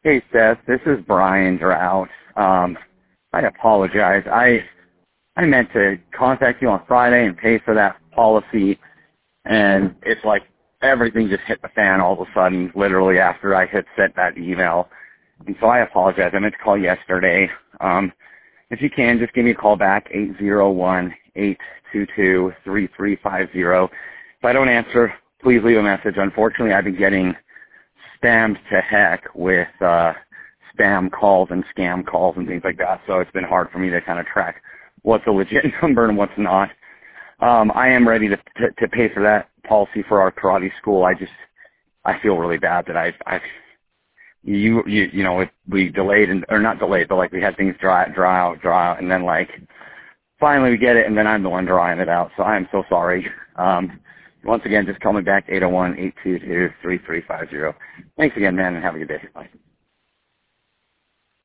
Hey, Seth. This is Brian Drought. I apologize. I meant to contact you on Friday and pay for that policy, and it's like everything just hit the fan all of a sudden, literally after I had sent that email. And so I apologize. I meant to call yesterday. If you can, just give me a call back, 801-822-3350. If I don't answer, please leave a message. Unfortunately, I've been getting spammed to heck with spam calls and scam calls and things like that, so it's been hard for me to kind of track what's a legit number and what's not. I am ready to pay for that policy for our karate school. I feel really bad that we delayed or not delayed, but like we had things dry out, and then like finally we get it, and then I'm the one drying it out. So I am so sorry. Once again, just call me back, 801-822-3350. Thanks again, man, and have a good day. Bye.